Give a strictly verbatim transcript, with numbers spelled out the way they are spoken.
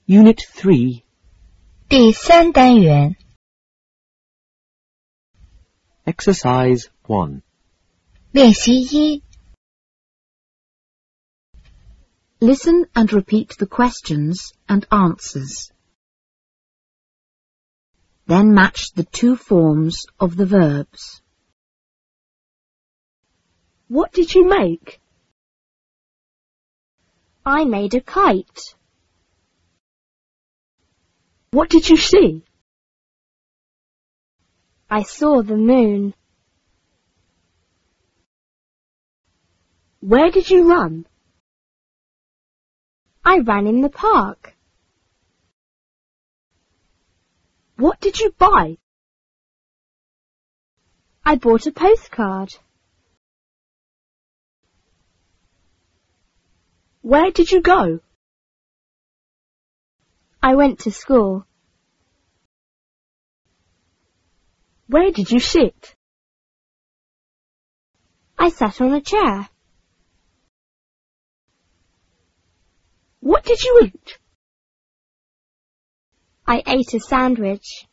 Unit three. 第三单元 Exercise one. 练习一 Listen and repeat the questions and answers. Then match the two forms of the verbs. What did you make? I made a kite. What did you see? I saw the moon. Where did you run? I ran in the park. What did you buy? I bought a postcard. Where did you go? I went to school. Where did you sit? I sat on a chair. What did you eat? I ate a sandwich.